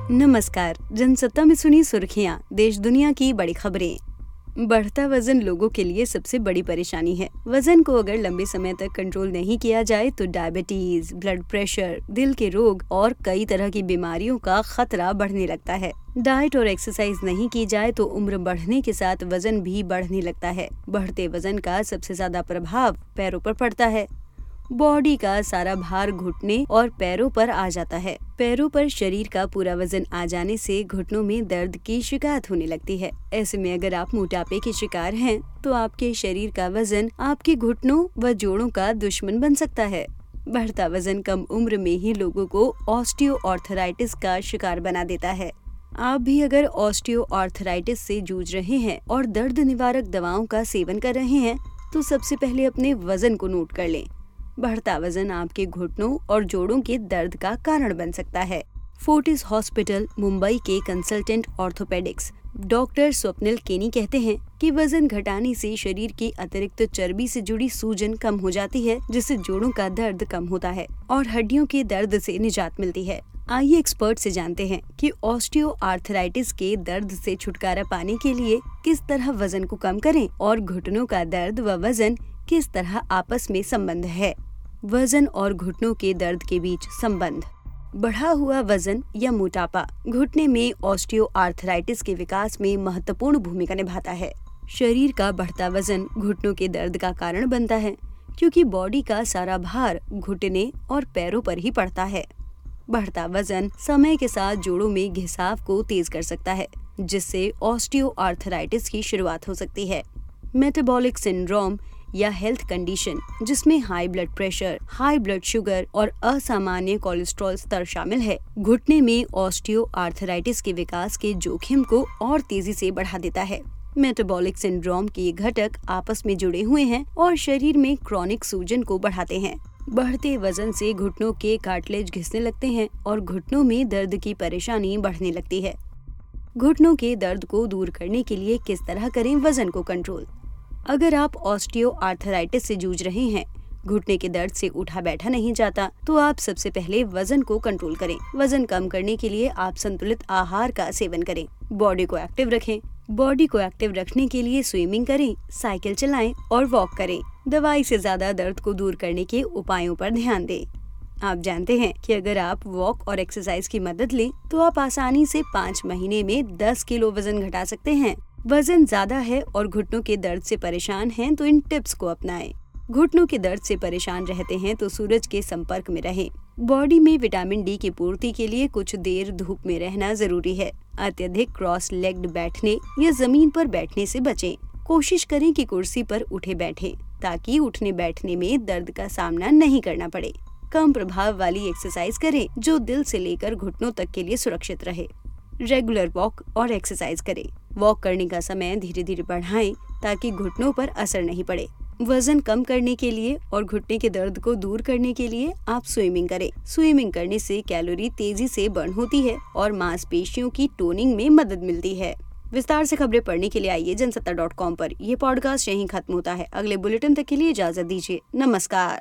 नमस्कार। जनसत्ता में सुनी सुर्खियां, देश दुनिया की बड़ी खबरें। बढ़ता वजन लोगों के लिए सबसे बड़ी परेशानी है। वजन को अगर लंबे समय तक कंट्रोल नहीं किया जाए तो डायबिटीज, ब्लड प्रेशर, दिल के रोग और कई तरह की बीमारियों का खतरा बढ़ने लगता है। डाइट और एक्सरसाइज नहीं की जाए तो उम्र बढ़ने के साथ वजन भी बढ़ने लगता है। बढ़ते वजन का सबसे ज्यादा प्रभाव पैरों पर पड़ता है। बॉडी का सारा भार घुटने और पैरों पर आ जाता है। पैरों पर शरीर का पूरा वजन आ जाने से घुटनों में दर्द की शिकायत होने लगती है। ऐसे में अगर आप मोटापे के शिकार हैं, तो आपके शरीर का वजन आपके घुटनों व जोड़ों का दुश्मन बन सकता है। बढ़ता वजन कम उम्र में ही लोगों को ऑस्टियोआर्थराइटिस का शिकार बना देता है। आप भी अगर ऑस्टियोआर्थराइटिस से जूझ रहे हैं और दर्द निवारक दवाओं का सेवन कर रहे हैं, तो सबसे पहले अपने वजन को नोट कर लें। बढ़ता वजन आपके घुटनों और जोड़ों के दर्द का कारण बन सकता है। फोर्टिस हॉस्पिटल मुंबई के कंसल्टेंट ऑर्थोपेडिक्स डॉक्टर स्वप्निल केनी कहते हैं कि वजन घटाने से शरीर की अतिरिक्त चर्बी से जुड़ी सूजन कम हो जाती है, जिससे जोड़ों का दर्द कम होता है और हड्डियों के दर्द से निजात मिलती है। आइए एक्सपर्ट से जानते हैं कि ऑस्टियोआर्थराइटिस के दर्द से छुटकारा पाने के लिए किस तरह वजन को कम करें और घुटनों का दर्द व वजन किस तरह आपस में संबंध है। वजन और घुटनों के दर्द के बीच संबंध। बढ़ा हुआ वजन या मोटापा घुटने में ऑस्टियोआर्थराइटिस के विकास में महत्वपूर्ण भूमिका निभाता है। शरीर का बढ़ता वजन घुटनों के दर्द का कारण बनता है, क्योंकि बॉडी का सारा भार घुटने और पैरों पर ही पड़ता है। बढ़ता वजन समय के साथ जोड़ों में घिसाव को तेज कर सकता है, जिससे ऑस्टियोआर्थराइटिस की शुरुआत हो सकती है। मेटाबॉलिक सिंड्रोम या हेल्थ कंडीशन, जिसमें high blood pressure, high blood sugar और असामान्य कोलेस्ट्रॉल स्तर शामिल है, घुटने में ऑस्टियोआर्थराइटिस के विकास के जोखिम को और तेजी से बढ़ा देता है। मेटाबॉलिक सिंड्रोम के घटक आपस में जुड़े हुए हैं और शरीर में क्रॉनिक सूजन को बढ़ाते हैं। बढ़ते वजन से घुटनों के कार्टिलेज घिसने लगते हैं और घुटनों में दर्द की परेशानी बढ़ने लगती है। घुटनों के दर्द को दूर करने के लिए किस तरह करें वजन को कंट्रोल। अगर आप ऑस्टियोआर्थराइटिस से जूझ रहे हैं, घुटने के दर्द से उठा बैठा नहीं जाता, तो आप सबसे पहले वजन को कंट्रोल करें। वजन कम करने के लिए आप संतुलित आहार का सेवन करें। बॉडी को एक्टिव रखें। बॉडी को एक्टिव रखने के लिए स्विमिंग करें, साइकिल चलाएं और वॉक करें। दवाई से ज्यादा दर्द को दूर करने के उपायों पर ध्यान दें। आप जानते हैं कि अगर आप वॉक और एक्सरसाइज की मदद लें, तो आप आसानी से 5 महीने में 10 किलो वजन घटा सकते हैं। वजन ज्यादा है और घुटनों के दर्द से परेशान हैं, तो इन टिप्स को अपनाएं। घुटनों के दर्द से परेशान रहते हैं तो सूरज के संपर्क में रहें। बॉडी में विटामिन डी की पूर्ति के लिए कुछ देर धूप में रहना जरूरी है। अत्यधिक क्रॉस लेग्ड बैठने या जमीन पर बैठने से बचें। कोशिश करें कि कुर्सी पर उठे बैठें, ताकि उठने बैठने में दर्द का सामना नहीं करना पड़े। कम प्रभाव वाली एक्सरसाइज करें, जो दिल से लेकर घुटनों तक के लिए सुरक्षित रहे। रेगुलर वॉक और एक्सरसाइज करें। वॉक करने का समय धीरे धीरे बढ़ाएं, ताकि घुटनों पर असर नहीं पड़े। वजन कम करने के लिए और घुटने के दर्द को दूर करने के लिए आप स्विमिंग करें। स्विमिंग करने से कैलोरी तेजी से बर्न होती है और मांसपेशियों की टोनिंग में मदद मिलती है। विस्तार से खबरें पढ़ने के लिए आइए जनसत्ता.com पर। यह पॉडकास्ट यहीं खत्म होता है। अगले बुलेटिन तक के लिए इजाजत दीजिए। नमस्कार।